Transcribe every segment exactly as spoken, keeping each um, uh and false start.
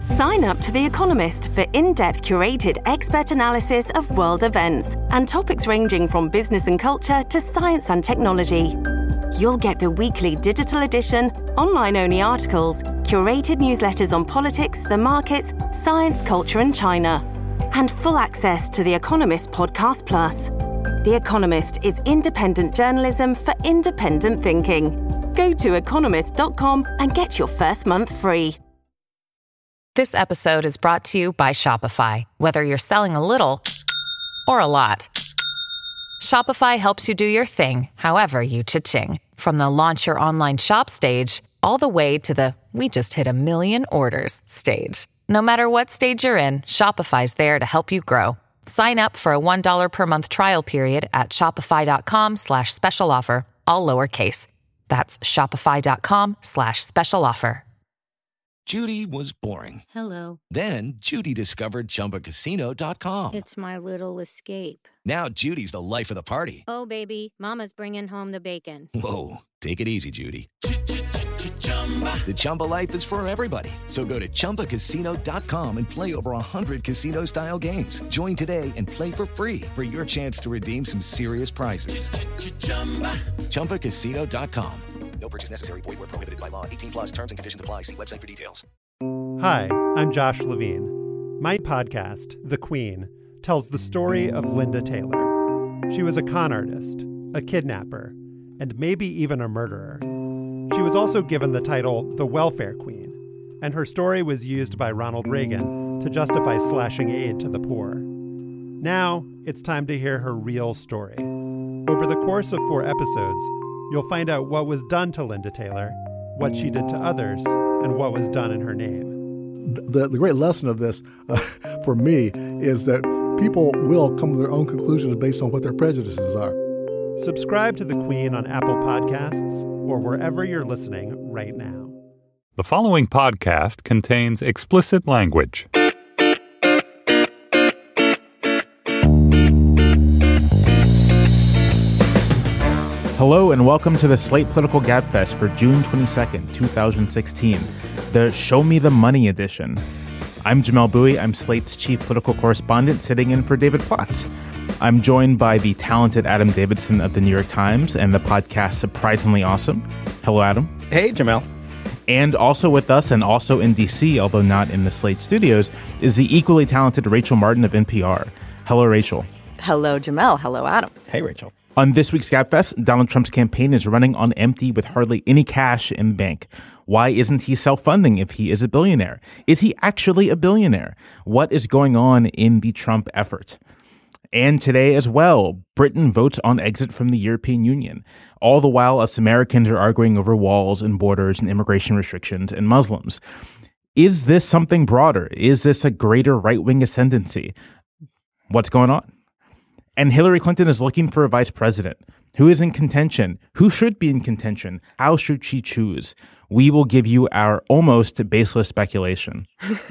Sign up to The Economist for in-depth curated expert analysis of world events and topics ranging from business and culture to science and technology. You'll get the weekly digital edition, online-only articles, curated newsletters on politics, the markets, science, culture, and China, and full access to The Economist Podcast Plus. The Economist is independent journalism for independent thinking. Go to economist dot com and get your first month free. This episode is brought to you by Shopify. Whether you're selling a little or a lot, Shopify helps you do your thing, however you cha-ching. From the launch your online shop stage, all the way to the we just hit a million orders stage. No matter what stage you're in, Shopify's there to help you grow. Sign up for a one dollar per month trial period at shopify.com slash special offer, all lowercase. That's shopify.com slash special offer. Judy was boring. Hello. Then Judy discovered Chumba Casino dot com. It's my little escape. Now Judy's the life of the party. Oh, baby, mama's bringing home the bacon. Whoa, take it easy, Judy. The Chumba life is for everybody. So go to chumba casino dot com and play over one hundred casino-style games. Join today and play for free for your chance to redeem some serious prizes. chumba casino dot com. No purchase necessary. Void where prohibited by law. eighteen plus terms and conditions apply. See website for details. Hi, I'm Josh Levine. My podcast, The Queen, tells the story of Linda Taylor. She was a con artist, a kidnapper, and maybe even a murderer. She was also given the title the Welfare Queen, and her story was used by Ronald Reagan to justify slashing aid to the poor. Now, it's time to hear her real story. Over the course of four episodes, you'll find out what was done to Linda Taylor, what she did to others, and what was done in her name. The, the great lesson of this, uh, for me, is that people will come to their own conclusions based on what their prejudices are. Subscribe to The Queen on Apple Podcasts or wherever you're listening right now. The following podcast contains explicit language. Hello and welcome to the Slate Political Gabfest for June twenty-second, twenty sixteen, the Show Me the Money edition. I'm Jamel Bowie. I'm Slate's chief political correspondent sitting in for David Plotz. I'm joined by the talented Adam Davidson of the New York Times and the podcast Surprisingly Awesome. Hello, Adam. Hey, Jamel. And also with us, and also in D C, although not in the Slate studios, is the equally talented Rachel Martin of N P R. Hello, Rachel. Hello, Jamel. Hello, Adam. Hey, Rachel. On this week's Gabfest, Donald Trump's campaign is running on empty with hardly any cash in the bank. Why isn't he self-funding if he is a billionaire? Is he actually a billionaire? What is going on in the Trump effort? And today as well, Britain votes on exit from the European Union. All the while, us Americans are arguing over walls and borders and immigration restrictions and Muslims. Is this something broader? Is this a greater right-wing ascendancy? What's going on? And Hillary Clinton is looking for a vice president. Who is in contention? Who should be in contention? How should she choose? We will give you our almost baseless speculation.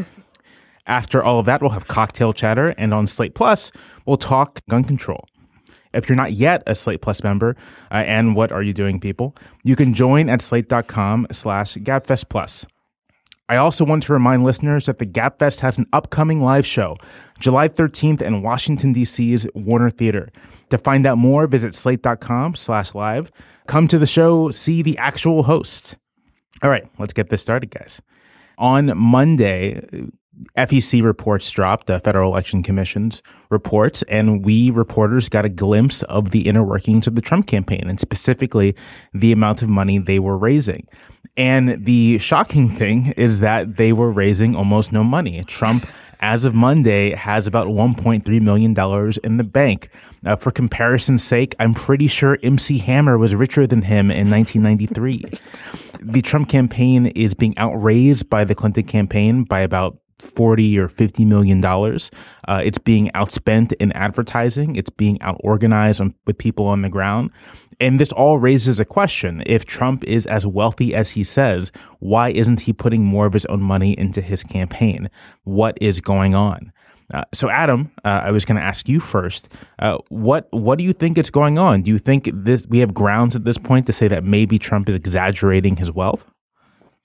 After all of that, we'll have cocktail chatter, and on Slate Plus, we'll talk gun control. If you're not yet a Slate Plus member, uh, and what are you doing, people, you can join at slate.com slash Gabfest Plus. I also want to remind listeners that the Gabfest has an upcoming live show, July thirteenth in Washington, D C's Warner Theater. To find out more, visit slate.com slash live. Come to the show, see the actual host. All right, let's get this started, guys. On Monday, F E C reports dropped, the Federal Election Commission's reports, and we reporters got a glimpse of the inner workings of the Trump campaign, and specifically the amount of money they were raising. And the shocking thing is that they were raising almost no money. Trump, as of Monday, has about one point three million dollars in the bank. Uh, for comparison's sake, I'm pretty sure M C Hammer was richer than him in nineteen ninety-three. The Trump campaign is being outraised by the Clinton campaign by about forty or fifty million dollars. Uh, it's being outspent in advertising. It's being outorganized on, with people on the ground. And this all raises a question. If Trump is as wealthy as he says, why isn't he putting more of his own money into his campaign? What is going on? Uh, so, Adam, uh, I was going to ask you first. Uh, what what do you think is going on? Do you think this we have grounds at this point to say that maybe Trump is exaggerating his wealth?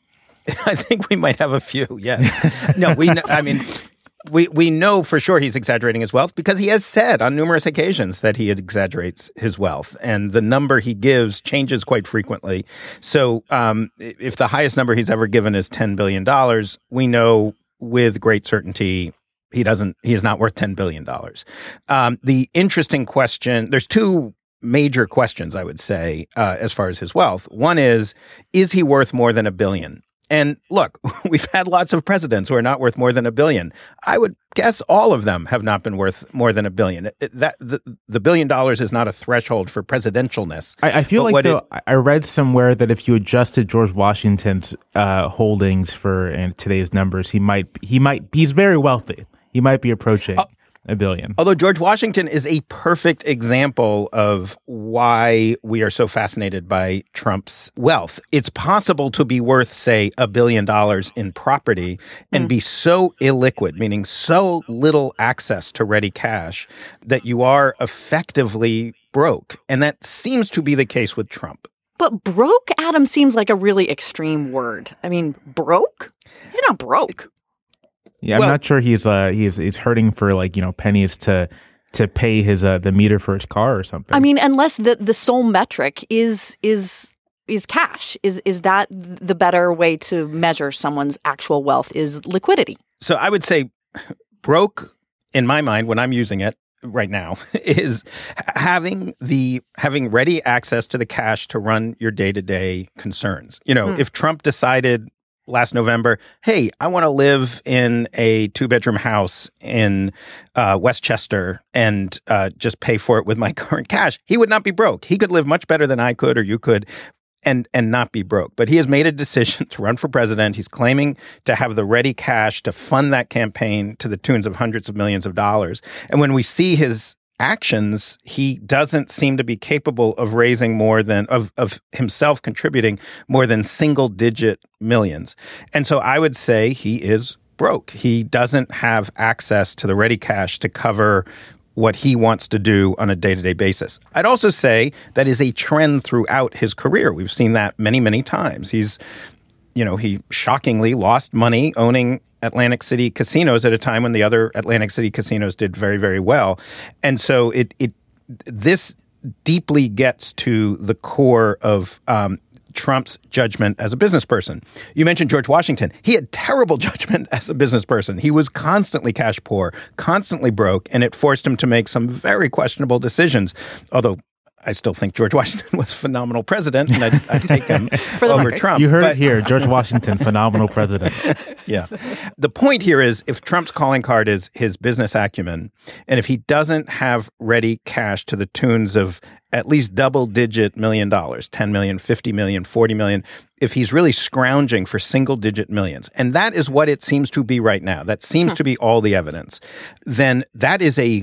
I think we might have a few, yes. No, we know, I mean, we, we know for sure he's exaggerating his wealth because he has said on numerous occasions that he exaggerates his wealth. And the number he gives changes quite frequently. So um, if the highest number he's ever given is ten billion dollars, we know with great certainty he doesn't, he is not worth ten billion dollars. Um, the interesting question, there's two major questions, I would say, uh, as far as his wealth. One is, is he worth more than a billion? And look, we've had lots of presidents who are not worth more than a billion. I would guess all of them have not been worth more than a billion. It, that the, the billion dollars is not a threshold for presidentialness. I, I feel like though, it, I read somewhere that if you adjusted George Washington's uh, holdings for uh, today's numbers, he might he might he's very wealthy. He might be approaching. Uh, A billion. Although George Washington is a perfect example of why we are so fascinated by Trump's wealth. It's possible to be worth, say, a billion dollars in property and mm. be so illiquid, meaning so little access to ready cash, that you are effectively broke. And that seems to be the case with Trump. But broke, Adam, seems like a really extreme word. I mean, broke? He's not broke. Yeah, I'm well, not sure he's uh he's he's hurting for like, you know, pennies to to pay his uh the meter for his car or something. I mean, unless the, the sole metric is is is cash. Is is that the better way to measure someone's actual wealth is liquidity? So I would say broke, in my mind, when I'm using it right now, is having the having ready access to the cash to run your day-to-day concerns. You know, mm. if Trump decided last November, hey, I want to live in a two-bedroom house in uh, Westchester and uh, just pay for it with my current cash, he would not be broke. He could live much better than I could or you could and and not be broke. But he has made a decision to run for president. He's claiming to have the ready cash to fund that campaign to the tunes of hundreds of millions of dollars. And when we see his actions, he doesn't seem to be capable of raising more than, of, of himself contributing more than single digit millions. And so I would say he is broke. He doesn't have access to the ready cash to cover what he wants to do on a day-to-day basis. I'd also say that is a trend throughout his career. We've seen that many, many times. He's, you know, he shockingly lost money owning Atlantic City casinos at a time when the other Atlantic City casinos did very, very well. And so it it this deeply gets to the core of um, Trump's judgment as a business person. You mentioned George Washington. He had terrible judgment as a business person. He was constantly cash poor, constantly broke, and it forced him to make some very questionable decisions, although I still think George Washington was a phenomenal president, and I'd, I'd take him over Trump. You heard but, it here. George Washington, phenomenal president. Yeah. The point here is if Trump's calling card is his business acumen, and if he doesn't have ready cash to the tunes of at least double-digit million dollars, ten million, fifty million, forty million, if he's really scrounging for single-digit millions, and that is what it seems to be right now, that seems to be all the evidence, then that is a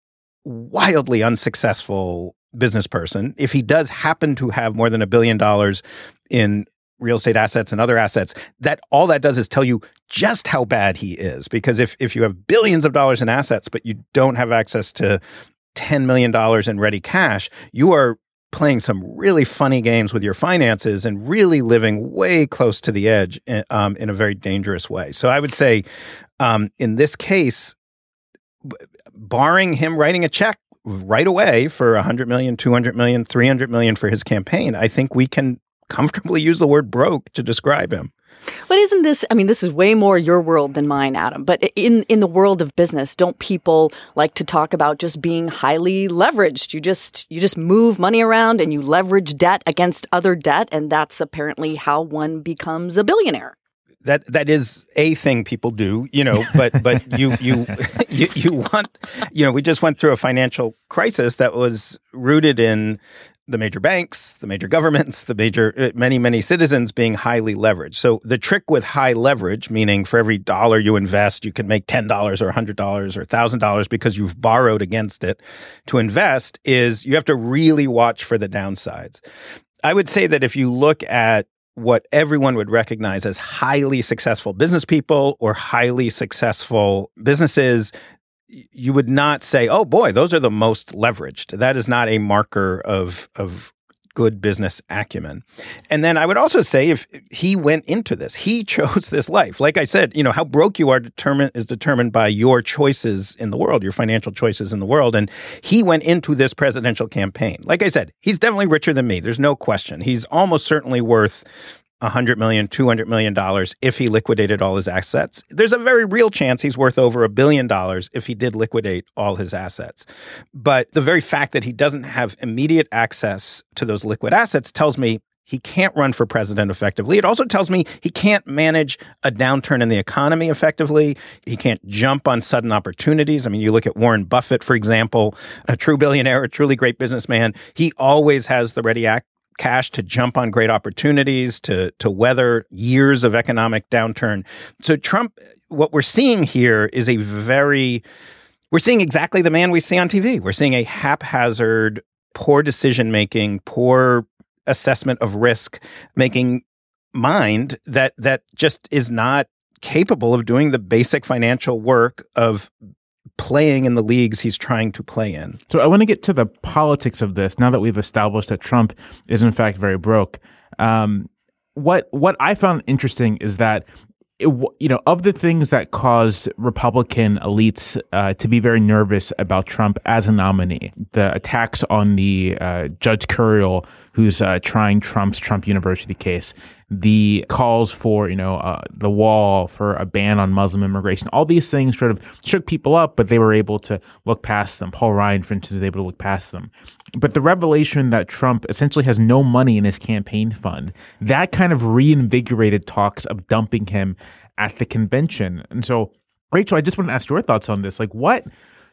wildly unsuccessful business person. If he does happen to have more than a billion dollars in real estate assets and other assets, that all that does is tell you just how bad he is. Because if, if you have billions of dollars in assets, but you don't have access to ten million dollars in ready cash, you are playing some really funny games with your finances and really living way close to the edge um, in a very dangerous way. So I would say um, in this case, barring him writing a check right away for one hundred million, two hundred million, three hundred million for his campaign, I think we can comfortably use the word broke to describe him. But isn't this, I mean, this is way more your world than mine, Adam. But in, in the world of business, don't people like to talk about just being highly leveraged? You just you just move money around and you leverage debt against other debt. And that's apparently how one becomes a billionaire. That that is a thing people do, you know, but but you, you you you want, you know, we just went through a financial crisis that was rooted in the major banks, the major governments, the major many many citizens being highly leveraged. So the trick with high leverage, meaning for every dollar you invest, you can make ten dollars or one hundred dollars or one thousand dollars because you've borrowed against it to invest, is you have to really watch for the downsides. I would say that if you look at what everyone would recognize as highly successful business people or highly successful businesses, you would not say, oh boy, those are the most leveraged. That is not a marker of, of good business acumen. And then I would also say if he went into this, he chose this life. Like I said, you know, how broke you are determined is determined by your choices in the world, your financial choices in the world. And he went into this presidential campaign. Like I said, he's definitely richer than me. There's no question. He's almost certainly worth one hundred million dollars, two hundred million dollars if he liquidated all his assets. There's a very real chance he's worth over a billion dollars if he did liquidate all his assets. But the very fact that he doesn't have immediate access to those liquid assets tells me he can't run for president effectively. It also tells me he can't manage a downturn in the economy effectively. He can't jump on sudden opportunities. I mean, you look at Warren Buffett, for example, a true billionaire, a truly great businessman. He always has the ready act. cash to jump on great opportunities, to to weather years of economic downturn. So Trump, what we're seeing here is a very, we're seeing exactly the man we see on T V. We're seeing a haphazard, poor decision-making, poor assessment of risk-making mind that that just is not capable of doing the basic financial work of playing in the leagues he's trying to play in. So I want to get to the politics of this now that we've established that Trump is in fact very broke. Um, what what I found interesting is that it, you know, of the things that caused Republican elites uh, to be very nervous about Trump as a nominee, the attacks on the uh, Judge Curiel, who's uh, trying Trump's Trump University case, the calls for, you know, uh, the wall, for a ban on Muslim immigration, all these things sort of shook people up, but they were able to look past them. Paul Ryan, for instance, was able to look past them. But the revelation that Trump essentially has no money in his campaign fund, that kind of reinvigorated talks of dumping him at the convention. And so, Rachel, I just want to ask your thoughts on this. Like, what,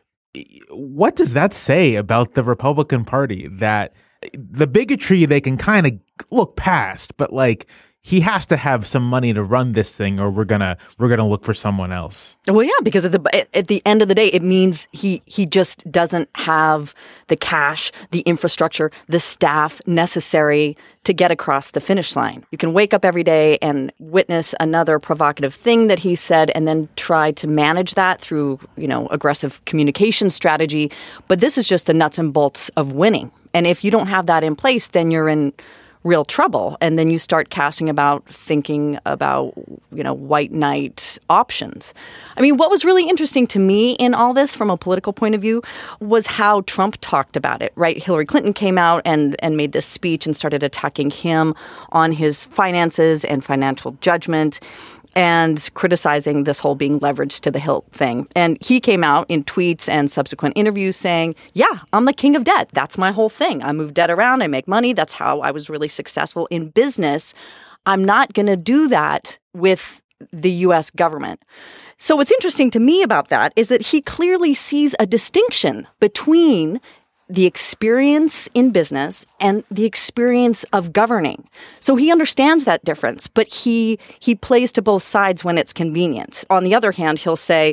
what does that say about the Republican Party, that the bigotry they can kind of look past, but like, he has to have some money to run this thing, or we're gonna we're gonna look for someone else. Well, yeah, because at the at the end of the day, it means he he just doesn't have the cash, the infrastructure, the staff necessary to get across the finish line. You can wake up every day and witness another provocative thing that he said, and then try to manage that through, you know, aggressive communication strategy. But this is just the nuts and bolts of winning. And if you don't have that in place, then you're in real trouble. And then you start casting about thinking about, you know, white knight options. I mean, what was really interesting to me in all this from a political point of view was how Trump talked about it, right? Hillary Clinton came out and, and made this speech and started attacking him on his finances and financial judgment, and criticizing this whole being leveraged to the hilt thing. And he came out in tweets and subsequent interviews saying, yeah, I'm the king of debt. That's my whole thing. I move debt around. I make money. That's how I was really successful in business. I'm not going to do that with the U S government. So what's interesting to me about that is that he clearly sees a distinction between the experience in business and the experience of governing. So he understands that difference, but he he plays to both sides when it's convenient. On the other hand, he'll say,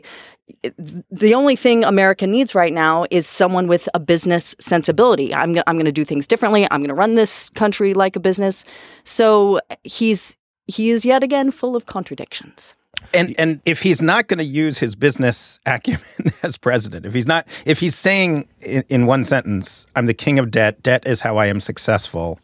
the only thing America needs right now is someone with a business sensibility. I'm, I'm going to do things differently. I'm going to run this country like a business. So he's he is yet again full of contradictions. And and if he's not going to use his business acumen as president, if he's not, if he's saying in, in one sentence, I'm the king of debt, debt is how I am successful,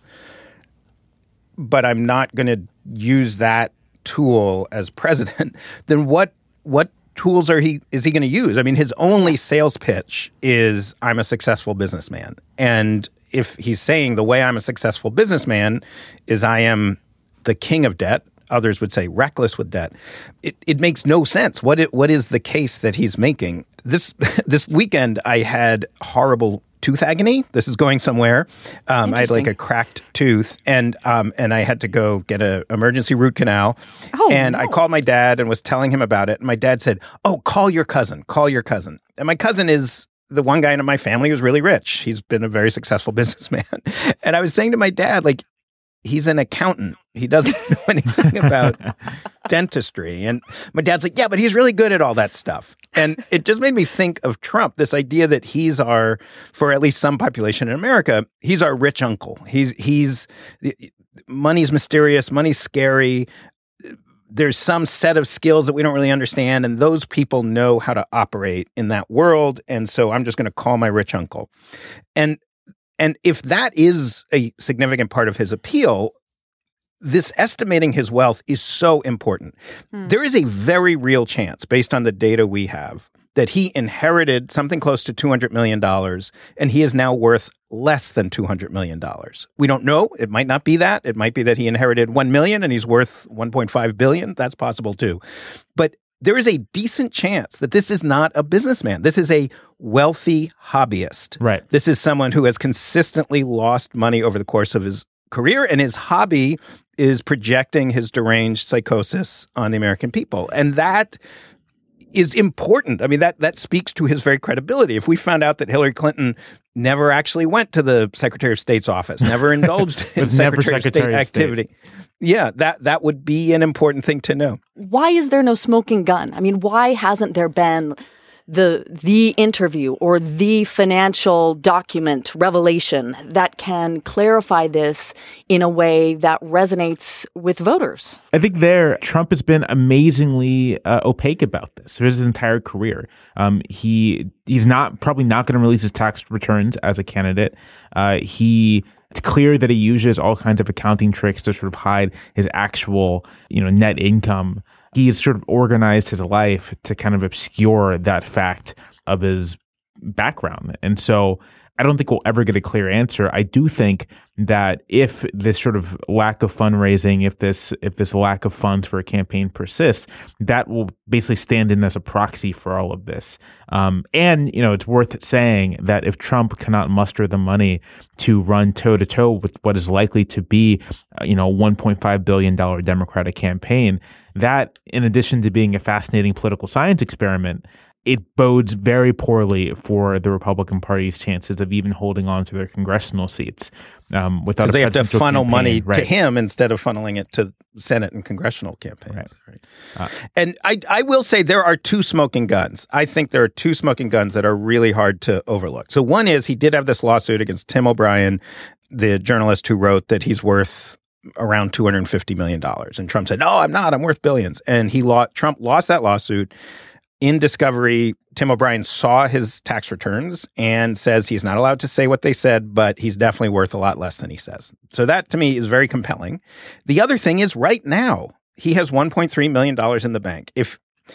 but I'm not going to use that tool as president, then what what tools are he is he going to use? I mean, his only sales pitch is I'm a successful businessman. And if he's saying the way I'm a successful businessman is I am the king of debt, others would say reckless with debt, It, it makes no sense. What it, what is the case that he's making? This this weekend, I had horrible tooth agony. This is going somewhere. Um, I had like a cracked tooth, and um, and I had to go get an emergency root canal. Oh, and no. I called my dad and was telling him about it. And my dad said, "Oh, call your cousin. Call your cousin." And my cousin is the one guy in my family who's really rich. He's been a very successful businessman. And I was saying to my dad, like, he's an accountant. He doesn't know anything about dentistry. And my dad's like, yeah, but he's really good at all that stuff. And it just made me think of Trump, this idea that he's our, for at least some population in America, he's our rich uncle. He's, he's, money's mysterious, money's scary. There's some set of skills that we don't really understand, and those people know how to operate in that world. And so I'm just going to call my rich uncle. And And if that is a significant part of his appeal, this estimating his wealth is so important. Hmm. There is a very real chance, based on the data we have, that he inherited something close to two hundred million dollars, and he is now worth less than two hundred million dollars. We don't know. It might not be that. It might be that he inherited one million dollars and he's worth one point five billion dollars. That's possible too. But there is a decent chance that this is not a businessman. This is a wealthy hobbyist. Right. This is someone who has consistently lost money over the course of his career, and his hobby is projecting his deranged psychosis on the American people. And that is important. I mean, that that speaks to his very credibility. If we found out that Hillary Clinton never actually went to the Secretary of State's office, never indulged in Secretary, Secretary of State of activity, State. yeah, that that would be an important thing to know. Why is there no smoking gun? I mean, why hasn't there been the the interview or the financial document revelation that can clarify this in a way that resonates with voters? I think there, Trump has been amazingly uh, opaque about this through his entire career. Um, he he's not probably not going to release his tax returns as a candidate. Uh, he It's clear that he uses all kinds of accounting tricks to sort of hide his actual, you know, net income. He's sort of organized his life to kind of obscure that fact of his background. And so I don't think we'll ever get a clear answer. I do think that if this sort of lack of fundraising, if this if this lack of funds for a campaign persists, that will basically stand in as a proxy for all of this. Um, and, you know, it's worth saying that if Trump cannot muster the money to run toe-to-toe with what is likely to be, uh, you know, a one point five billion dollars Democratic campaign, that, in addition to being a fascinating political science experiment, it bodes very poorly for the Republican Party's chances of even holding on to their congressional seats. Um, without because they have to funnel campaign. money right. to him instead of funneling it to Senate and congressional campaigns. Right. Right. Uh, and I, I will say there are two smoking guns. I think there are two smoking guns that are really hard to overlook. So one is he did have this lawsuit against Tim O'Brien, the journalist who wrote that he's worth around two hundred fifty million dollars. And Trump said, no, I'm not. I'm worth billions. And he lost, Trump lost that lawsuit. In discovery, Tim O'Brien saw his tax returns and says he's not allowed to say what they said, but he's definitely worth a lot less than he says. So that, to me, is very compelling. The other thing is right now, he has one point three million dollars in the bank. If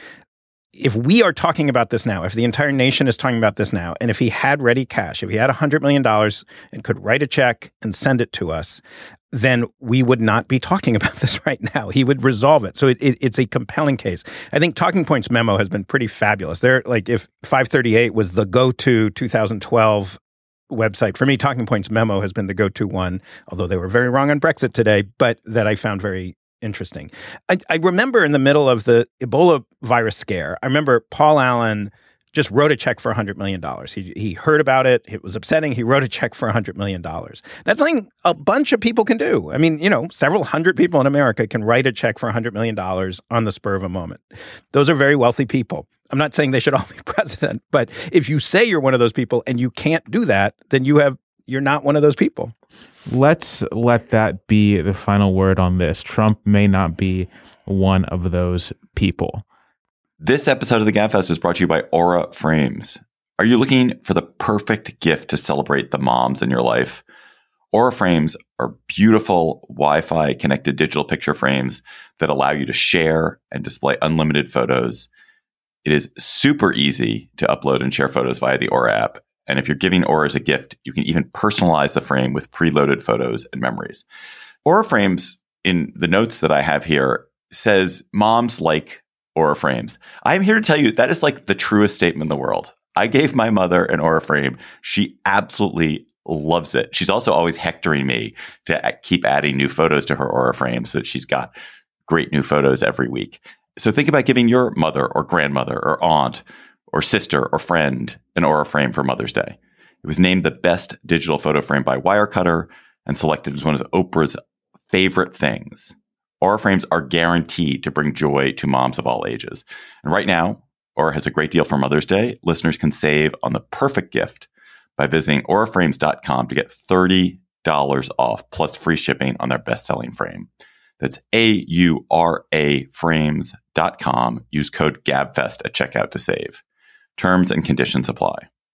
if we are talking about this now, if the entire nation is talking about this now, and if he had ready cash, if he had one hundred million dollars and could write a check and send it to us, then we would not be talking about this right now. He would resolve it. So it, it, it's a compelling case. I think Talking Points memo has been pretty fabulous. They're like, if five thirty-eight was the go-to two thousand twelve website, for me, Talking Points memo has been the go-to one, although they were very wrong on Brexit today, but that I found very interesting. I, I remember in the middle of the Ebola virus scare, I remember Paul Allen just wrote a check for one hundred million dollars. He he heard about it. It was upsetting. He wrote a check for one hundred million dollars. That's something a bunch of people can do. I mean, you know, several hundred people in America can write a check for one hundred million dollars on the spur of a moment. Those are very wealthy people. I'm not saying they should all be president, but if you say you're one of those people and you can't do that, then you have you're not one of those people. Let's let that be the final word on this. Trump may not be one of those people. This episode of the GabFest is brought to you by Aura Frames. Are you looking for the perfect gift to celebrate the moms in your life? Aura Frames are beautiful Wi-Fi connected digital picture frames that allow you to share and display unlimited photos. It is super easy to upload and share photos via the Aura app. And if you're giving Aura as a gift, you can even personalize the frame with preloaded photos and memories. Aura Frames, in the notes that I have here, says moms like Aura Frames. I'm here to tell you that is like the truest statement in the world. I gave my mother an Aura frame. She absolutely loves it. She's also always hectoring me to keep adding new photos to her Aura frame so that she's got great new photos every week. So think about giving your mother or grandmother or aunt or sister or friend an Aura frame for Mother's Day. It was named the best digital photo frame by Wirecutter and selected as one of Oprah's favorite things. Aura frames are guaranteed to bring joy to moms of all ages. And right now, Aura has a great deal for Mother's Day. Listeners can save on the perfect gift by visiting aura frames dot com to get thirty dollars off plus free shipping on their best-selling frame. That's A U R A frames dot com. Use code GABFEST at checkout to save. Terms and conditions apply.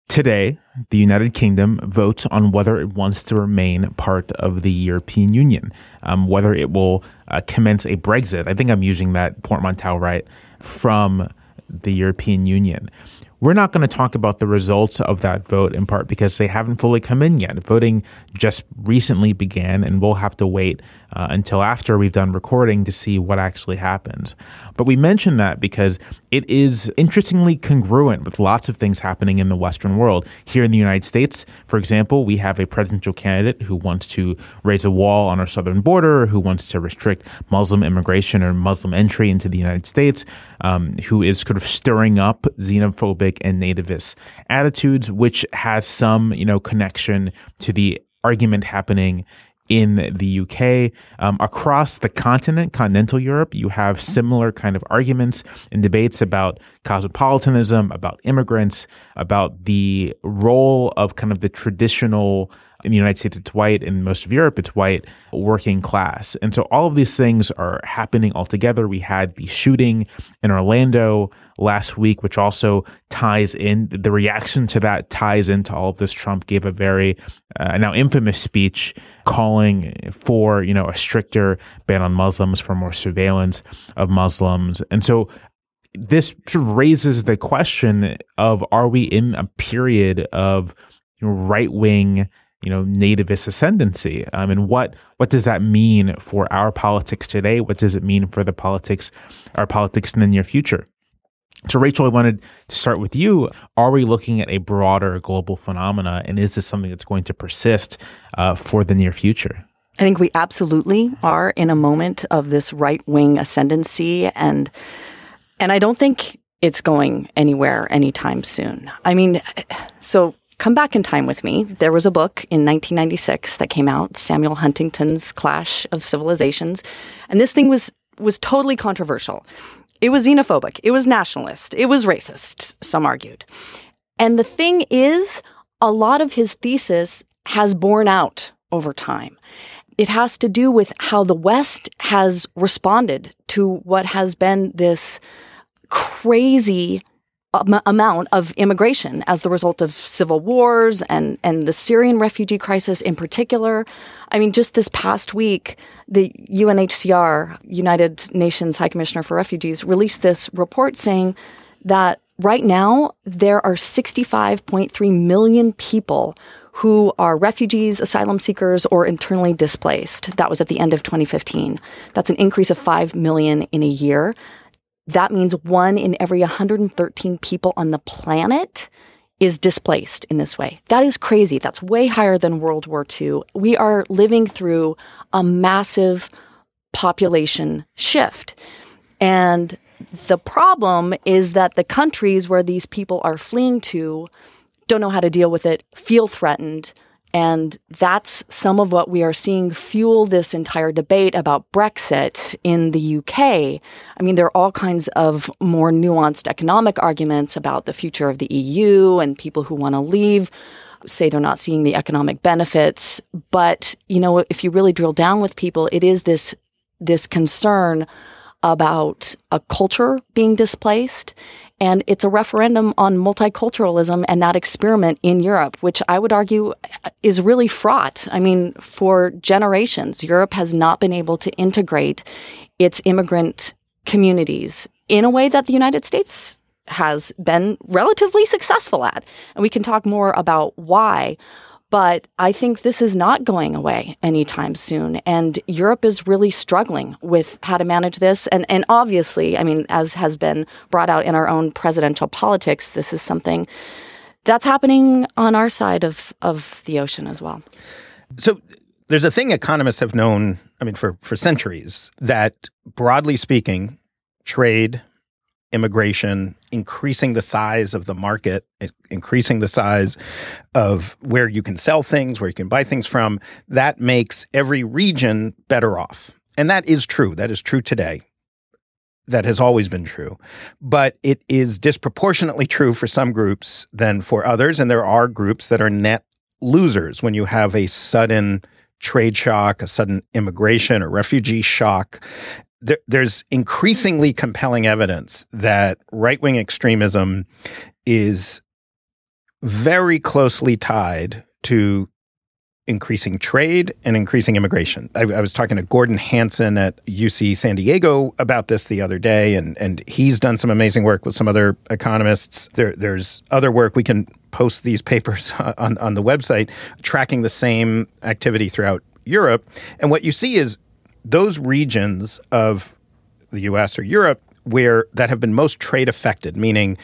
Today, the United Kingdom votes on whether it wants to remain part of the European Union, um, whether it will uh, commence a Brexit. I think I'm using that portmanteau right, from the European Union. We're not going to talk about the results of that vote in part because they haven't fully come in yet. Voting just recently began, and we'll have to wait uh, until after we've done recording to see what actually happens. But we mention that because it is interestingly congruent with lots of things happening in the Western world. Here in the United States, for example, we have a presidential candidate who wants to raise a wall on our southern border, who wants to restrict Muslim immigration or Muslim entry into the United States, um, who is sort of stirring up xenophobic and nativist attitudes, which has some, you know, connection to the argument happening in the U K. Um, across the continent, continental Europe, you have similar kind of arguments and debates about cosmopolitanism, about immigrants, about the role of kind of the traditional, in the United States, it's white. In most of Europe, it's white working class. And so all of these things are happening all together. We had the shooting in Orlando last week, which also ties in. The reaction to that ties into all of this. Trump gave a very uh, now infamous speech calling for, you know, a stricter ban on Muslims, for more surveillance of Muslims. And so this sort of raises the question of, are we in a period of, you know, right-wing, you know, nativist ascendancy? Um, and what what does that mean for our politics today? What does it mean for the politics, our politics in the near future? So, Rachel, I wanted to start with you. Are we looking at a broader global phenomena, and is this something that's going to persist uh, for the near future? I think we absolutely are in a moment of this right-wing ascendancy, and and I don't think it's going anywhere anytime soon. I mean, so come back in time with me. There was a book in nineteen ninety-six that came out, Samuel Huntington's Clash of Civilizations, and this thing was was totally controversial. It was xenophobic. It was nationalist. It was racist, some argued. And the thing is, a lot of his thesis has borne out over time. It has to do with how the West has responded to what has been this crazy am- amount of immigration as the result of civil wars and, and the Syrian refugee crisis in particular. I mean, just this past week, the U N H C R, United Nations High Commissioner for Refugees, released this report saying that right now there are sixty-five point three million people who are refugees, asylum seekers, or internally displaced. That was at the end of twenty fifteen. That's an increase of five million in a year. That means one in every one hundred thirteen people on the planet is displaced in this way. That is crazy. That's way higher than World War Two. We are living through a massive population shift. And the problem is that the countries where these people are fleeing to don't know how to deal with it, feel threatened. And that's some of what we are seeing fuel this entire debate about Brexit in the U K. I mean, there are all kinds of more nuanced economic arguments about the future of the E U, and people who want to leave say they're not seeing the economic benefits. But, you know, if you really drill down with people, it is this this concern about a culture being displaced. And it's a referendum on multiculturalism and that experiment in Europe, which I would argue is really fraught. I mean, for generations, Europe has not been able to integrate its immigrant communities in a way that the United States has been relatively successful at. And we can talk more about why. But I think this is not going away anytime soon. And Europe is really struggling with how to manage this. And, and obviously, I mean, as has been brought out in our own presidential politics, this is something that's happening on our side of, of the ocean as well. So there's a thing economists have known, I mean, for, for centuries, that broadly speaking, trade, immigration, increasing the size of the market, increasing the size of where you can sell things, where you can buy things from, that makes every region better off. And that is true. That is true today. That has always been true. But it is disproportionately true for some groups than for others. And there are groups that are net losers when you have a sudden trade shock, a sudden immigration or refugee shock. There, there's increasingly compelling evidence that right-wing extremism is very closely tied to increasing trade and increasing immigration. I, I was talking to Gordon Hanson at U C San Diego about this the other day, and, and he's done some amazing work with some other economists. There, there's other work. We can post these papers on, on the website tracking the same activity throughout Europe. And what you see is those regions of the U S or Europe where that have been most trade affected, meaning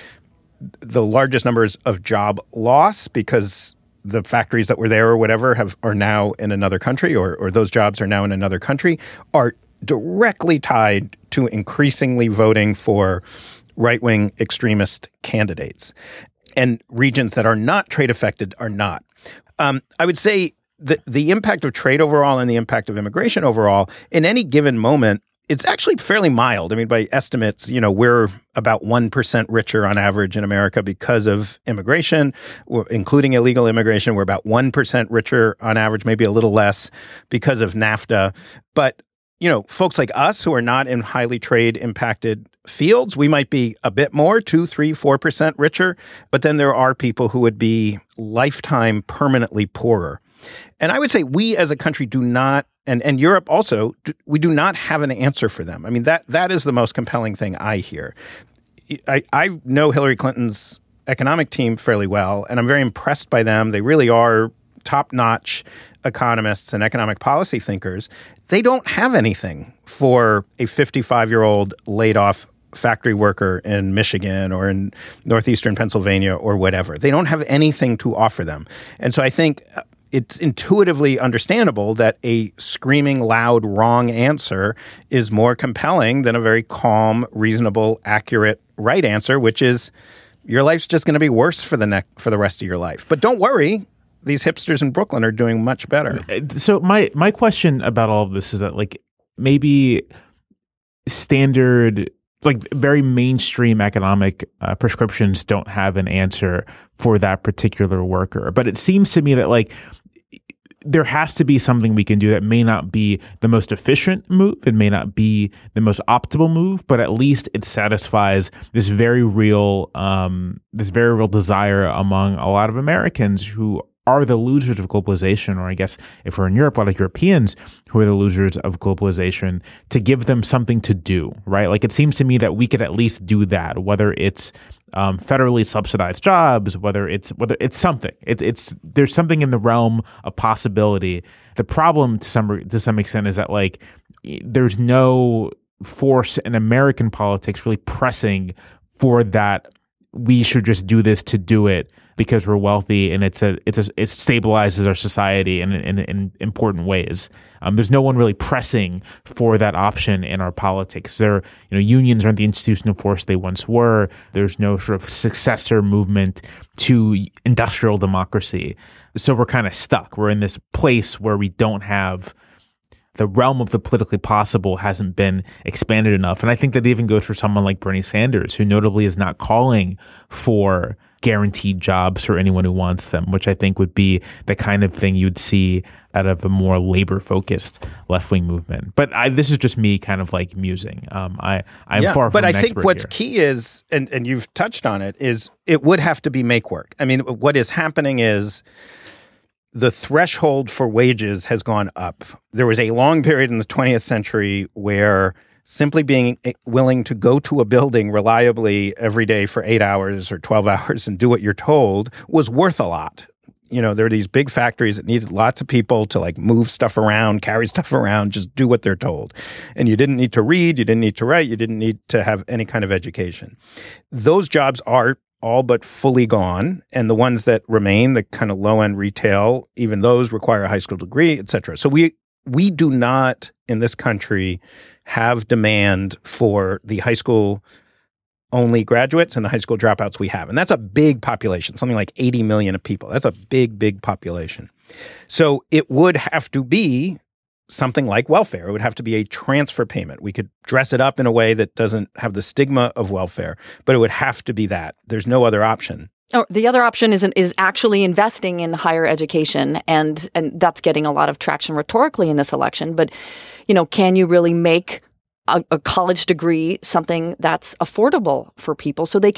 the largest numbers of job loss because the factories that were there or whatever have are now in another country, or, or those jobs are now in another country, are directly tied to increasingly voting for right-wing extremist candidates. And regions that are not trade affected are not. Um, I would say that the impact of trade overall and the impact of immigration overall, in any given moment, it's actually fairly mild. I mean, by estimates, you know, we're about one percent richer on average in America because of immigration, including illegal immigration. We're about one percent richer on average, maybe a little less because of NAFTA. But, you know, folks like us who are not in highly trade impacted fields, we might be a bit more, two, three, four percent richer. But then there are people who would be lifetime permanently poorer. And I would say we as a country do not, and, and Europe also, we do not have an answer for them. I mean, that that is the most compelling thing I hear. I, I know Hillary Clinton's economic team fairly well, and I'm very impressed by them. They really are top-notch economists and economic policy thinkers. They don't have anything for a fifty-five-year-old laid-off factory worker in Michigan or in northeastern Pennsylvania or whatever. They don't have anything to offer them. And so I think it's intuitively understandable that a screaming, loud, wrong answer is more compelling than a very calm, reasonable, accurate right answer, which is your life's just going to be worse for the ne- for the rest of your life. But don't worry, these hipsters in Brooklyn are doing much better. So my my question about all of this is that, like, maybe standard, like very mainstream economic uh, prescriptions don't have an answer for that particular worker. But it seems to me that, like, there has to be something we can do that may not be the most efficient move. It may not be the most optimal move, but at least it satisfies this very real, um, this very real desire among a lot of Americans who are the losers of globalization, or I guess if we're in Europe, a lot of Europeans who are the losers of globalization, to give them something to do, right? Like, it seems to me that we could at least do that, whether it's um, federally subsidized jobs, whether it's whether it's something. It, it's there's something in the realm of possibility. The problem to some to some extent is that, like, there's no force in American politics really pressing for that. We should just do this to do it because we're wealthy, and it's a it's a it stabilizes our society in in, in important ways. Um, there's no one really pressing for that option in our politics. There, you know, unions aren't the institutional force they once were. There's no sort of successor movement to industrial democracy. So we're kind of stuck. We're in this place where we don't have the realm of the politically possible hasn't been expanded enough. And I think that even goes for someone like Bernie Sanders, who notably is not calling for guaranteed jobs for anyone who wants them, which I think would be the kind of thing you'd see out of a more labor-focused left-wing movement. But I, this is just me kind of like musing. Um, I, I'm yeah, far from but an I think expert what's here. key is, and, and you've touched on it, is it would have to be make work. I mean, what is happening is the threshold for wages has gone up. There was a long period in the twentieth century where simply being willing to go to a building reliably every day for eight hours or twelve hours and do what you're told was worth a lot. You know, there are these big factories that needed lots of people to, like, move stuff around, carry stuff around, just do what they're told. And you didn't need to read, you didn't need to write, you didn't need to have any kind of education. Those jobs are all but fully gone. And the ones that remain, the kind of low-end retail, even those require a high school degree, et cetera. So we we do not, in this country, have demand for the high school only graduates and the high school dropouts we have. And that's a big population, something like eighty million of people. That's a big, big population. So it would have to be something like welfare. It would have to be a transfer payment. We could dress it up in a way that doesn't have the stigma of welfare, but it would have to be that. There's no other option. Oh, the other option is is actually investing in higher education, and and that's getting a lot of traction rhetorically in this election. But, you know, can you really make a, a college degree something that's affordable for people so they can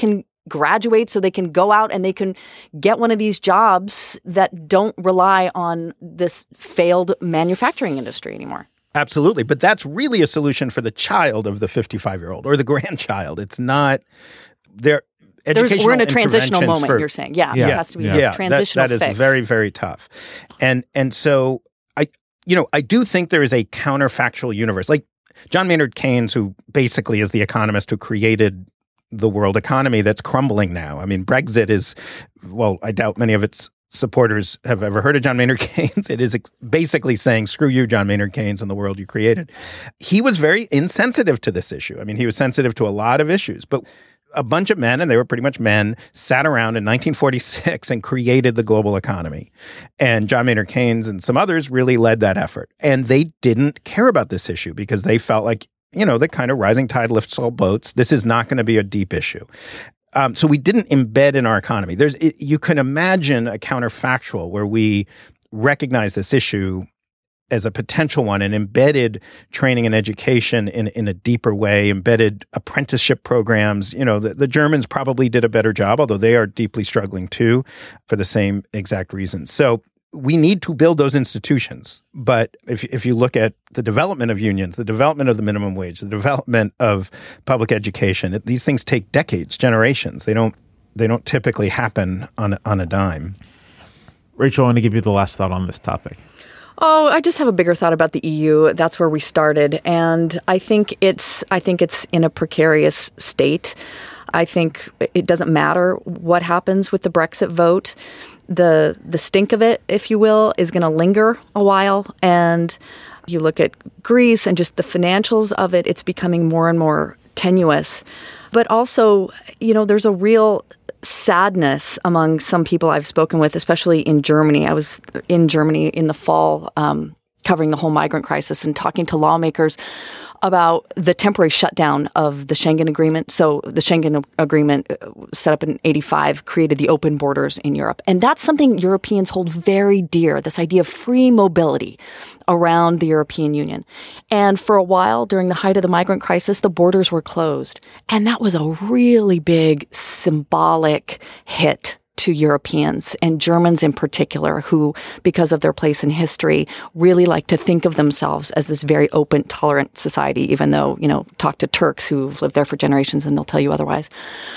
graduate so they can go out and they can get one of these jobs that don't rely on this failed manufacturing industry anymore. Absolutely. But that's really a solution for the child of the fifty-five-year-old or the grandchild. It's not there. There's, we're in a transitional interventions moment, for- you're saying. Yeah, Yeah. there has to be Yeah, this that- transitional that, fix. is very, very tough. And and so I you know, I do think there is a counterfactual universe. Like John Maynard Keynes, who basically is the economist who created the world economy that's crumbling now. I mean, Brexit is, well, I doubt many of its supporters have ever heard of John Maynard Keynes. It is ex- basically saying, screw you, John Maynard Keynes, and the world you created. He was very insensitive to this issue. I mean, he was sensitive to a lot of issues, but a bunch of men, and they were pretty much men, sat around in nineteen forty-six and created the global economy. And John Maynard Keynes and some others really led that effort. And they didn't care about this issue because they felt like, you know, the kind of rising tide lifts all boats. This is not going to be a deep issue. Um, so we didn't embed in our economy. There's, it, you can imagine a counterfactual where we recognize this issue as a potential one and embedded training and education in, in a deeper way, embedded apprenticeship programs. You know, the, the Germans probably did a better job, although they are deeply struggling too for the same exact reasons. So we need to build those institutions. But if if you look at the development of unions, the development of the minimum wage, the development of public education, it, these things take decades, generations. They don't they don't typically happen on on a dime. Rachel, I want to give you the last thought on this topic. Oh, I just have a bigger thought about the E U. That's where we started, and I think it's I think it's in a precarious state. I think it doesn't matter what happens with the Brexit vote. The the stink of it, if you will, is going to linger a while. And you look at Greece and just the financials of it, it's becoming more and more tenuous. But also, you know, there's a real sadness among some people I've spoken with, especially in Germany. I was in Germany in the fall um, covering the whole migrant crisis and talking to lawmakers about the temporary shutdown of the Schengen Agreement. So the Schengen Agreement, set up in eighty-five, created the open borders in Europe. And that's something Europeans hold very dear, this idea of free mobility around the European Union. And for a while, during the height of the migrant crisis, the borders were closed. And that was a really big symbolic hit to Europeans and Germans in particular, who, because of their place in history, really like to think of themselves as this very open, tolerant society, even though, you know, talk to Turks who've lived there for generations and they'll tell you otherwise.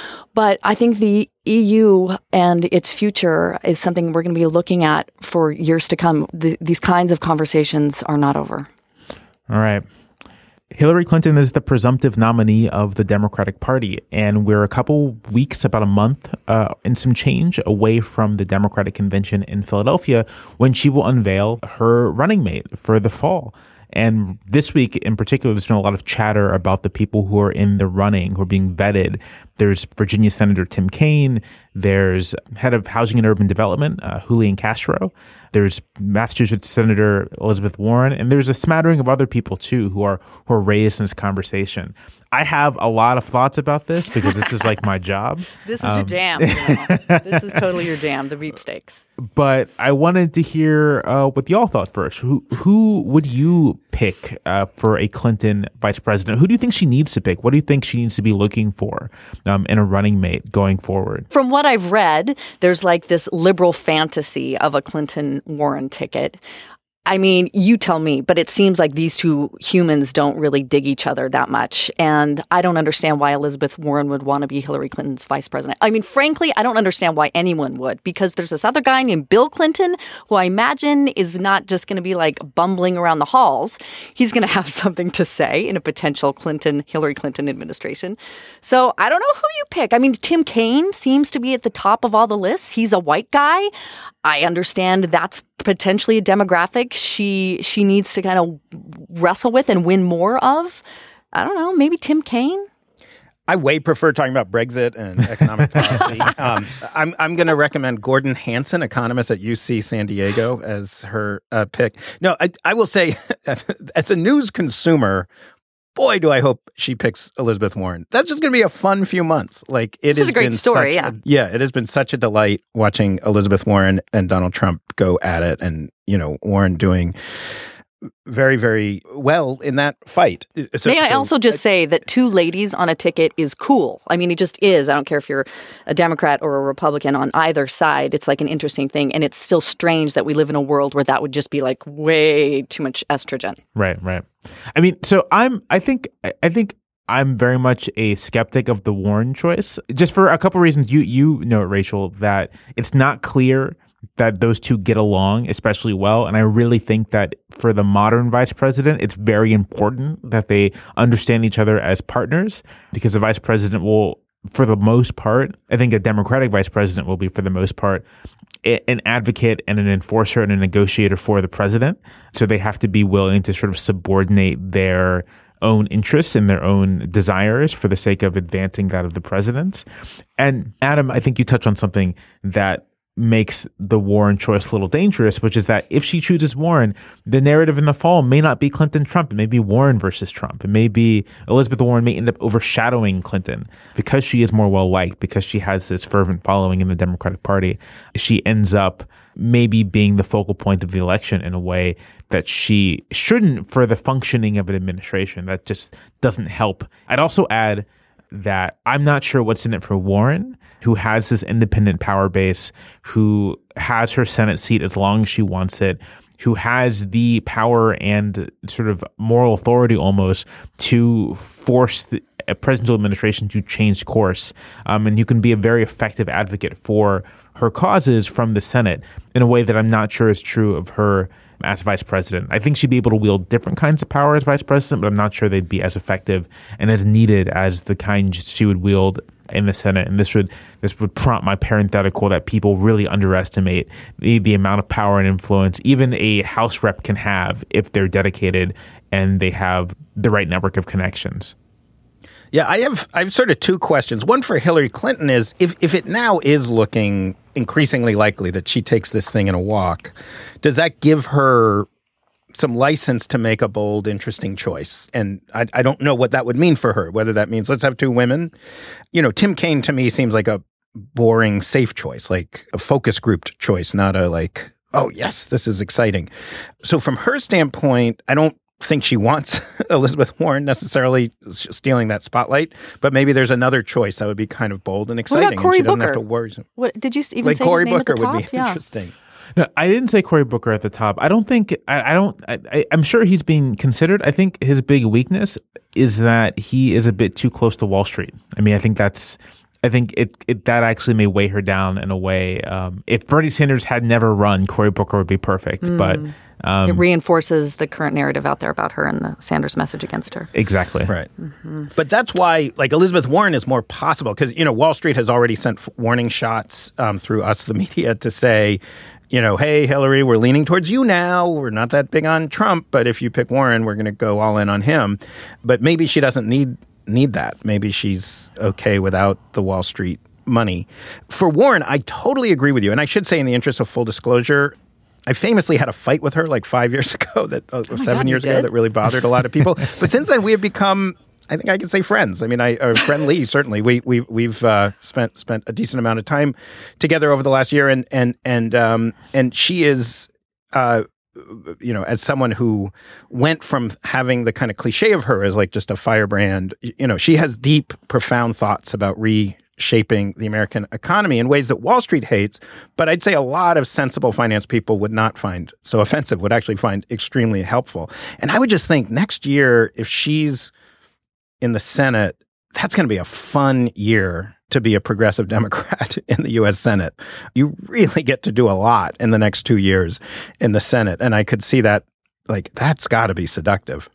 But I think the E U and its future is something we're going to be looking at for years to come. The, these kinds of conversations are not over. All right. Hillary Clinton is the presumptive nominee of the Democratic Party, and we're a couple weeks, about a month, uh, and some change away from the Democratic Convention in Philadelphia when she will unveil her running mate for the fall. And this week in particular, there's been a lot of chatter about the people who are in the running, who are being vetted. There's Virginia Senator Tim Kaine. There's head of Housing and Urban Development, uh, Julian Castro. There's Massachusetts Senator Elizabeth Warren. And there's a smattering of other people, too, who are who are raised in this conversation. I have a lot of thoughts about this because this is like my job. This is um, your jam. You know? This is totally your jam, the sweepstakes. But I wanted to hear uh, what y'all thought first. Who who would you pick uh, for a Clinton vice president? Who do you think she needs to pick? What do you think she needs to be looking for um, in a running mate going forward? From what I've read, there's like this liberal fantasy of a Clinton-Warren ticket. I mean, you tell me, but it seems like these two humans don't really dig each other that much. And I don't understand why Elizabeth Warren would want to be Hillary Clinton's vice president. I mean, frankly, I don't understand why anyone would, because there's this other guy named Bill Clinton, who I imagine is not just going to be like bumbling around the halls. He's going to have something to say in a potential Clinton, Hillary Clinton administration. So I don't know who you pick. I mean, Tim Kaine seems to be at the top of all the lists. He's a white guy. I understand that's potentially a demographic she she needs to kind of wrestle with and win more of. I don't know, maybe Tim Kaine? I way prefer talking about Brexit and economic policy. Um, I'm I'm going to recommend Gordon Hanson, economist at U C San Diego, as her uh, pick. No, I, I will say, as a news consumer, boy, do I hope she picks Elizabeth Warren. That's just going to be a fun few months. Like it has a great been story, such yeah. A, yeah, it has been such a delight watching Elizabeth Warren and Donald Trump go at it, and you know Warren doing very, very well in that fight. So, May I so, also just say that two ladies on a ticket is cool. I mean, it just is. I don't care if you're a Democrat or a Republican on either side. It's like an interesting thing. And it's still strange that we live in a world where that would just be like way too much estrogen. Right, right. I mean, so I'm, I think, I think I'm very much a skeptic of the Warren choice, just for a couple of reasons. You, you know, Rachel, that it's not clear that those two get along especially well. And I really think that for the modern vice president, it's very important that they understand each other as partners, because the vice president will, for the most part, I think a Democratic vice president will be, for the most part, an advocate and an enforcer and a negotiator for the president. So they have to be willing to sort of subordinate their own interests and their own desires for the sake of advancing that of the president's. And Adam, I think you touched on something that makes the Warren choice a little dangerous, which is that if she chooses Warren, the narrative in the fall may not be Clinton-Trump. It may be Warren versus Trump. It may be Elizabeth Warren may end up overshadowing Clinton because she is more well-liked, because she has this fervent following in the Democratic Party. She ends up maybe being the focal point of the election in a way that she shouldn't for the functioning of an administration. That just doesn't help. I'd also add that I'm not sure what's in it for Warren, who has this independent power base, who has her Senate seat as long as she wants it, who has the power and sort of moral authority almost to force the a presidential administration to change course. Um, and you can be a very effective advocate for her causes from the Senate in a way that I'm not sure is true of her as vice president. I think she'd be able to wield different kinds of power as vice president, but I'm not sure they'd be as effective and as needed as the kind she would wield in the Senate. And this would this would prompt my parenthetical that people really underestimate the, the amount of power and influence even a House rep can have if they're dedicated and they have the right network of connections. Yeah, I have I have sort of two questions. One for Hillary Clinton is, if, if it now is looking increasingly likely that she takes this thing in a walk, does that give her some license to make a bold, interesting choice? And I, I don't know what that would mean for her, whether that means let's have two women. You know, Tim Kaine to me seems like a boring, safe choice, like a focus grouped choice, not a like, oh, yes, this is exciting. So from her standpoint, I don't think she wants Elizabeth Warren necessarily stealing that spotlight, but maybe there's another choice that would be kind of bold and exciting. What about Cory and she doesn't Booker? have to worry. What did you even like say? Cory his name Booker at the top? would be Yeah. interesting. No, I didn't say Cory Booker at the top. I don't think I, I don't. I, I, I'm sure he's being considered. I think his big weakness is that he is a bit too close to Wall Street. I mean, I think that's. I think it, it that actually may weigh her down in a way. Um, if Bernie Sanders had never run, Cory Booker would be perfect. Mm. But um, it reinforces the current narrative out there about her and the Sanders message against her. Exactly. Right. Mm-hmm. But that's why, like, Elizabeth Warren is more possible because, you know, Wall Street has already sent f- warning shots um, through us, the media, to say, you know, hey, Hillary, we're leaning towards you now. We're not that big on Trump, but if you pick Warren, we're going to go all in on him. But maybe she doesn't need need that. Maybe she's okay without the Wall Street money. For Warren, I totally agree with you. And I should say, in the interest of full disclosure, I famously had a fight with her like five years ago, that uh, oh seven God, years did? ago, that really bothered a lot of people. But since then, we have become, I think I can say, friends. I mean, I uh, friendly, certainly. We we we've uh, spent spent a decent amount of time together over the last year, and and and um and she is. Uh, you know, as someone who went from having the kind of cliche of her as like just a firebrand, you know, she has deep, profound thoughts about reshaping the American economy in ways that Wall Street hates. But I'd say a lot of sensible finance people would not find so offensive, would actually find extremely helpful. And I would just think next year, if she's in the Senate, that's going to be a fun year to be a progressive Democrat in the U S Senate. You really get to do a lot in the next two years in the Senate. And I could see that, like, that's got to be seductive.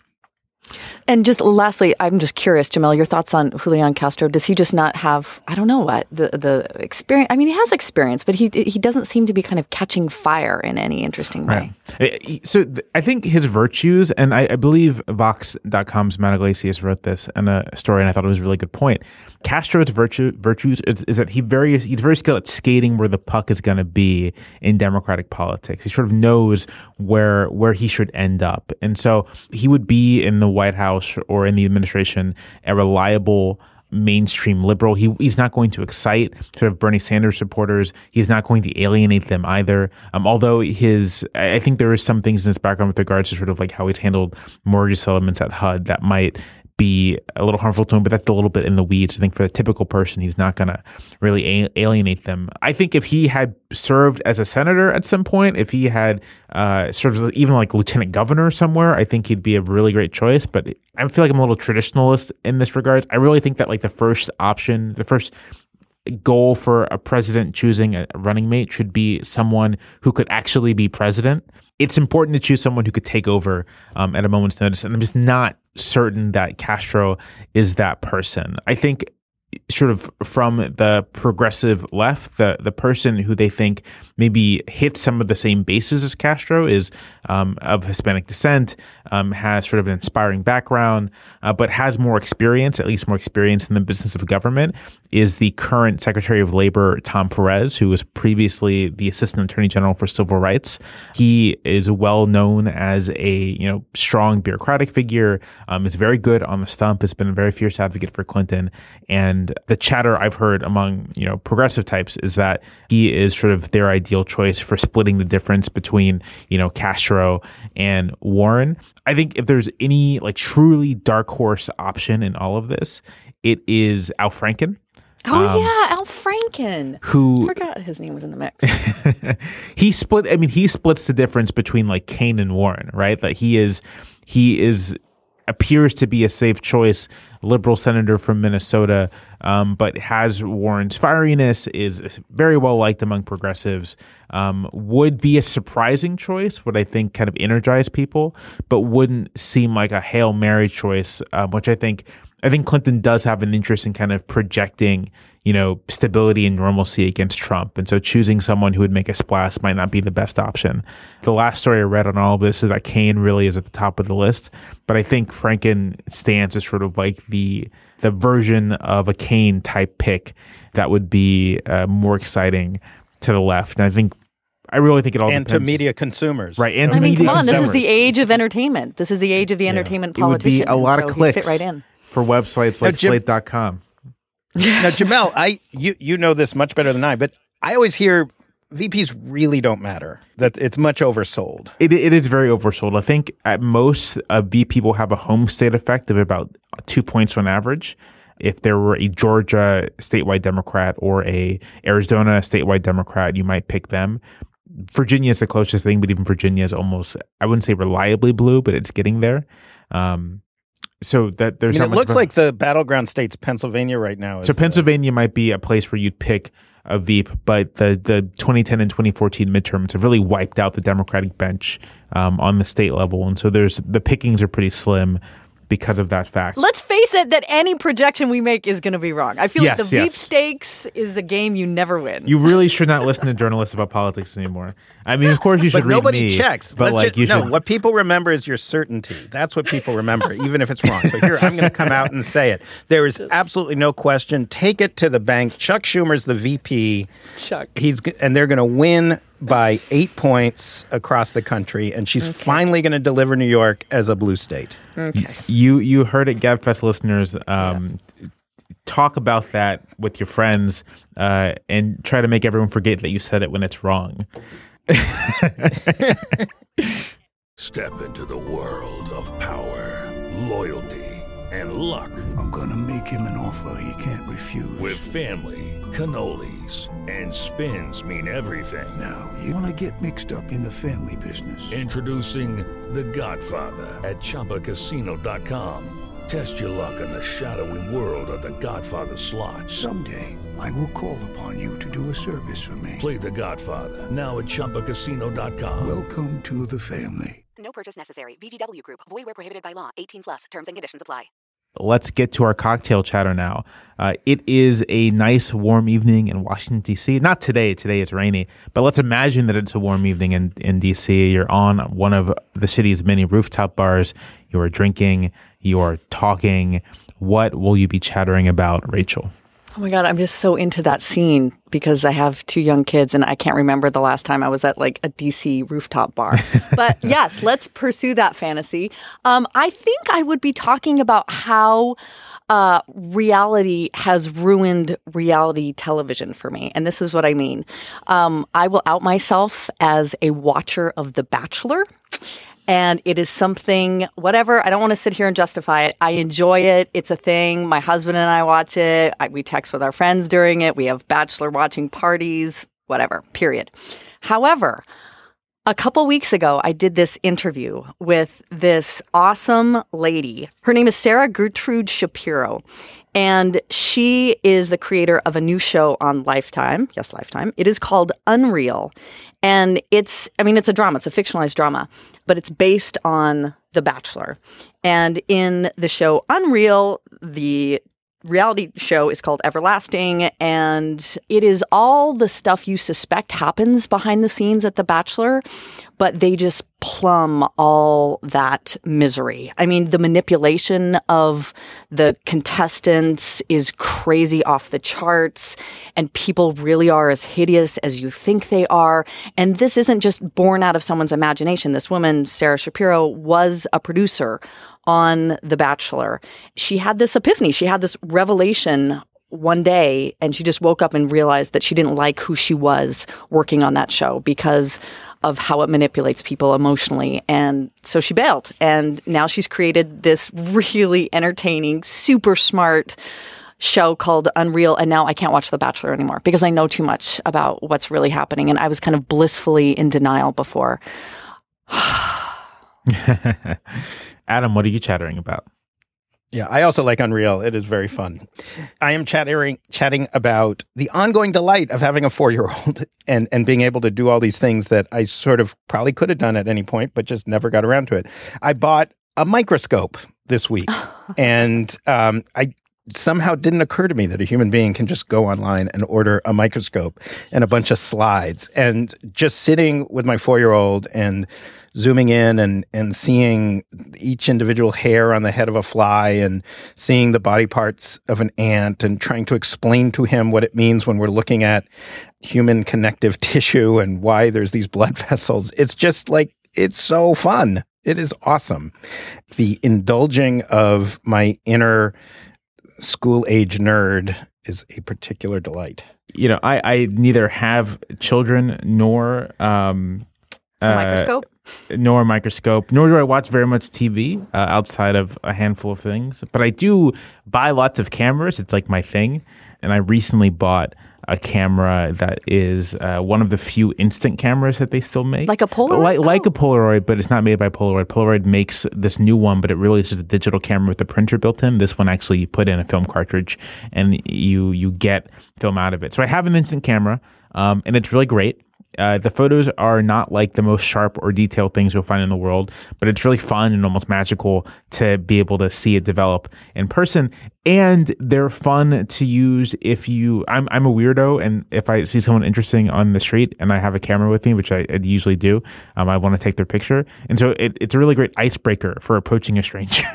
And just lastly, I'm just curious, Jamel, your thoughts on Julian Castro. Does he just not have, I don't know what, the the experience? I mean, he has experience, but he he doesn't seem to be kind of catching fire in any interesting way. Right. So th- I think his virtues, and I, I believe Vox dot com's Matt Iglesias wrote this in a story, and I thought it was a really good point. Castro's virtue, virtues is, is that he very he's very skilled at skating where the puck is going to be in Democratic politics. He sort of knows where where he should end up, and so he would be in the White House or in the administration a reliable mainstream liberal. He he's not going to excite sort of Bernie Sanders supporters. He's not going to alienate them either. Um, although his, I think there is some things in his background with regards to sort of like how he's handled mortgage settlements at H U D that might be a little harmful to him, but that's a little bit in the weeds. I think for the typical person, he's not going to really a- alienate them. I think if he had served as a senator at some point, if he had uh, served as even like lieutenant governor somewhere, I think he'd be a really great choice. But I feel like I'm a little traditionalist in this regards. I really think that like the first option, the first goal for a president choosing a running mate should be someone who could actually be president. It's important to choose someone who could take over um, at a moment's notice. And I'm just not certain that Castro is that person. I think sort of from the progressive left, the the person who they think maybe hits some of the same bases as Castro is um, of Hispanic descent, um, has sort of an inspiring background, uh, but has more experience, at least more experience in the business of government, is the current Secretary of Labor, Tom Perez, who was previously the Assistant Attorney General for Civil Rights. He is well known as a you know strong bureaucratic figure, um, is very good on the stump, has been a very fierce advocate for Clinton. And the chatter I've heard among you know progressive types is that he is sort of their ideal choice for splitting the difference between you know Castro and Warren. I think if there's any like truly dark horse option in all of this, it is Al Franken. Oh Um, yeah, Al Franken. who- I forgot his name was in the mix. he split. I mean, he splits the difference between like Kane and Warren, right? That he is, he is appears to be a safe choice, liberal senator from Minnesota, um, but has Warren's fieriness, is very well liked among progressives. Um, would be a surprising choice, would I think kind of energize people, but wouldn't seem like a Hail Mary choice, um, which I think. I think Clinton does have an interest in kind of projecting, you know, stability and normalcy against Trump. And so choosing someone who would make a splash might not be the best option. The last story I read on all of this is that Kane really is at the top of the list. But I think Franken stands as sort of like the the version of a Kane type pick that would be uh, more exciting to the left. And I think I really think it all and depends. to media consumers. Right. And I to mean, media come on, this is consumers. the age of entertainment. This is the age of the entertainment It would politician. be a lot and of so he'd clicks fit right in. for websites Now, like Jim- slate dot com. Now, Jamel, I you you know this much better than I, but I always hear V Ps really don't matter. That it's much oversold. It it is very oversold. I think at most a V P will have a home state effect of about two points on average. If there were a Georgia statewide Democrat or a Arizona statewide Democrat, you might pick them. Virginia is the closest thing, but even Virginia is almost, I wouldn't say reliably blue, but it's getting there. Um, so that there's I mean, not it much looks of a- like the battleground state's Pennsylvania right now. Is So Pennsylvania might be a place where you'd pick a Veep, but the, the twenty ten and twenty fourteen midterms have really wiped out the Democratic bench um, on the state level. And so there's the pickings are pretty slim because of that fact. Let's face it, that any projection we make is going to be wrong. I feel Yes, like the yes. Veep stakes is a game you never win. You really should not listen to journalists about politics anymore. I mean, of course you should But read nobody me, checks. but Let's like ju- you no, should. what people remember is your certainty. That's what people remember, even if it's wrong. So here, I'm going to come out and say it. There is absolutely no question. Take it to the bank. Chuck Schumer's the V P. Chuck. He's g- and they're going to win by eight points across the country, and she's finally going to deliver New York as a blue state. Okay. You you heard it, GabFest listeners. Um, Talk about that with your friends uh, and try to make everyone forget that you said it when it's wrong. Step into the world of power, loyalty, and luck. I'm gonna make him an offer he can't refuse. With family, cannolis, and spins mean everything. Now, you wanna get mixed up in the family business. Introducing The Godfather at Chumba Casino dot com. Test your luck in the shadowy world of The Godfather slot. Someday, I will call upon you to do a service for me. Play The Godfather now at Chumba Casino dot com. Welcome to the family. No purchase necessary. V G W Group. Void where prohibited by law. eighteen plus. Terms and conditions apply. Let's get to our cocktail chatter now. Uh, it is a nice warm evening in Washington, D C. Not today. Today it's rainy. But let's imagine that it's a warm evening in, in D C. You're on one of the city's many rooftop bars. You are drinking. You are talking. What will you be chattering about, Rachel? Oh my God, I'm just so into that scene because I have two young kids and I can't remember the last time I was at like a D C rooftop bar. But yes, let's pursue that fantasy. Um, I think I would be talking about how uh, reality has ruined reality television for me. And this is what I mean. Um, I will out myself as a watcher of The Bachelor. And it is something, whatever, I don't want to sit here and justify it. I enjoy it. It's a thing. My husband and I watch it. I, we text with our friends during it. We have Bachelor watching parties, whatever, period. However, a couple weeks ago, I did this interview with this awesome lady. Her name is Sarah Gertrude Shapiro. And she is the creator of a new show on Lifetime. Yes, Lifetime. It is called Unreal. And it's, I mean, it's a drama. It's a fictionalized drama, but it's based on The Bachelor. And in the show Unreal, the reality show is called Everlasting, and it is all the stuff you suspect happens behind the scenes at The Bachelor, but they just plumb all that misery. I mean, the manipulation of the contestants is crazy off the charts, and people really are as hideous as you think they are. And this isn't just born out of someone's imagination. This woman, Sarah Shapiro, was a producer on The Bachelor. She had this epiphany. She had this revelation one day, and she just woke up and realized that she didn't like who she was working on that show because of how it manipulates people emotionally. And so she bailed. And now she's created this really entertaining, super smart show called Unreal. And now I can't watch The Bachelor anymore because I know too much about what's really happening. And I was kind of blissfully in denial before. Adam, what are you chattering about? Yeah, I also like Unreal. It is very fun. I am chattering, chatting about the ongoing delight of having a four-year-old and, and being able to do all these things that I sort of probably could have done at any point, but just never got around to it. I bought a microscope this week, and um, I somehow didn't occur to me that a human being can just go online and order a microscope and a bunch of slides. And just sitting with my four-year-old and zooming in and, and seeing each individual hair on the head of a fly and seeing the body parts of an ant and trying to explain to him what it means when we're looking at human connective tissue and why there's these blood vessels. It's just like, it's so fun. It is awesome. The indulging of my inner school-age nerd is a particular delight. You know, I, I neither have children nor um, uh, microscope. Nor a microscope, nor do I watch very much T V uh, outside of a handful of things. But I do buy lots of cameras. It's like my thing. And I recently bought a camera that is uh, one of the few instant cameras that they still make. Like a Polaroid? Like, oh. like a Polaroid, but it's not made by Polaroid. Polaroid makes this new one, but it really is just a digital camera with a printer built in. This one actually, you put in a film cartridge and you you get film out of it. So I have an instant camera, um, and it's really great. Uh, the photos are not like the most sharp or detailed things you'll find in the world, but it's really fun and almost magical to be able to see it develop in person. And they're fun to use if you, I'm I'm a weirdo, and if I see someone interesting on the street and I have a camera with me, which I, I usually do, um, I want to take their picture. And so it, it's a really great icebreaker for approaching a stranger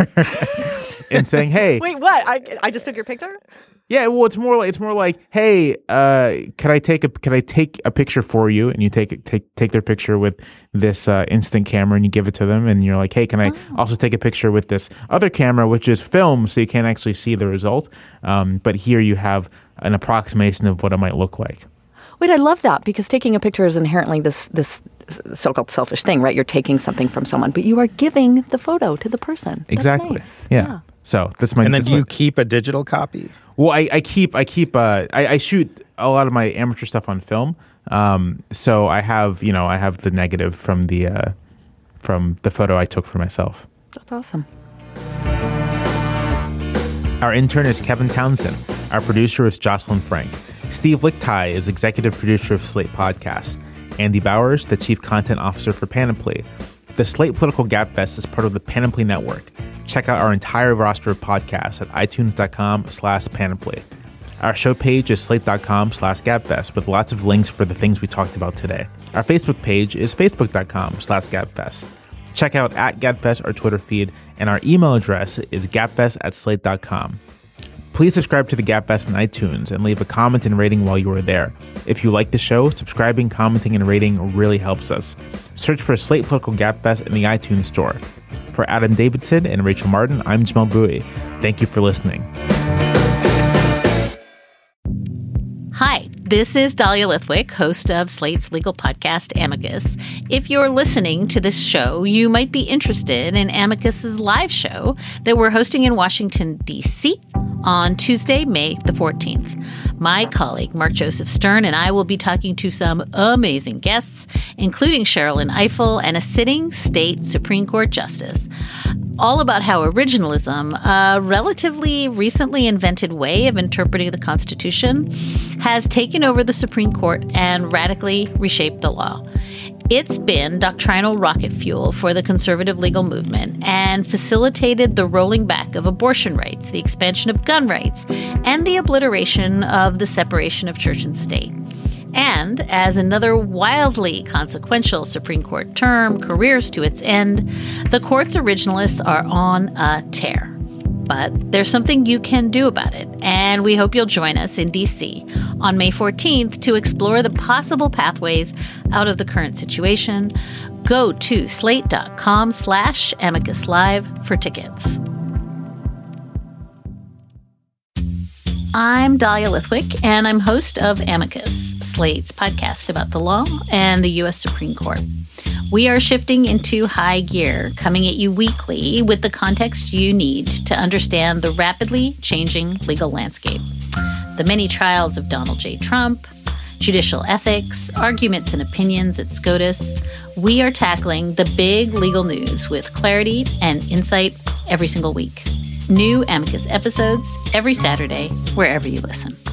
and saying, hey. Wait, what? I, I just took your picture? Yeah, well, it's more like it's more like, hey, uh, can I take a can I take a picture for you? And you take take take their picture with this uh, instant camera, and you give it to them, and you're like, hey, can I oh. also take a picture with this other camera, which is film, so you can't actually see the result. Um, but here you have an approximation of what it might look like. Wait, I love that, because taking a picture is inherently this this so-called selfish thing, right? You're taking something from someone, but you are giving the photo to the person. That's exactly. Nice. Yeah. yeah. So that's my. And then that's do you my, keep a digital copy? Well, I, I keep I keep uh, I, I shoot a lot of my amateur stuff on film. Um, so I have you know I have the negative from the uh, from the photo I took for myself. That's awesome. Our intern is Kevin Townsend. Our producer is Jocelyn Frank. Steve Lichtai is executive producer of Slate Podcasts. Andy Bowers, the chief content officer for Panoply. The Slate Political Gabfest is part of the Panoply Network. Check out our entire roster of podcasts at itunes.com slash panoply. Our show page is slate.com slash gabfest with lots of links for the things we talked about today. Our Facebook page is facebook.com slash gabfest. Check out at Gabfest, our Twitter feed, and our email address is gabfest at slate.com. Please subscribe to The Gabfest in iTunes and leave a comment and rating while you are there. If you like the show, subscribing, commenting, and rating really helps us. Search for Slate Political Gabfest in the iTunes store. For Adam Davidson and Rachel Martin, I'm Jamel Bouie. Thank you for listening. Hi, this is Dahlia Lithwick, host of Slate's legal podcast, Amicus. If you're listening to this show, you might be interested in Amicus's live show that we're hosting in Washington, D C on Tuesday, May the fourteenth. My colleague, Mark Joseph Stern, and I will be talking to some amazing guests, including Sherrilyn Ifill and a sitting state Supreme Court justice, all about how originalism, a relatively recently invented way of interpreting the Constitution, has taken over the Supreme Court and radically reshaped the law. It's been doctrinal rocket fuel for the conservative legal movement and facilitated the rolling back of abortion rights, the expansion of gun rights, and the obliteration of the separation of church and state. And as another wildly consequential Supreme Court term careers to its end, the court's originalists are on a tear. But there's something you can do about it, and we hope you'll join us in D C on May fourteenth to explore the possible pathways out of the current situation. Go to slate.com slash amicus live for tickets. I'm Dahlia Lithwick, and I'm host of Amicus, Slate's podcast about the law and the U S Supreme Court. We are shifting into high gear, coming at you weekly with the context you need to understand the rapidly changing legal landscape. The many trials of Donald J. Trump, judicial ethics, arguments and opinions at SCOTUS. We are tackling the big legal news with clarity and insight every single week. New Amicus episodes every Saturday, wherever you listen.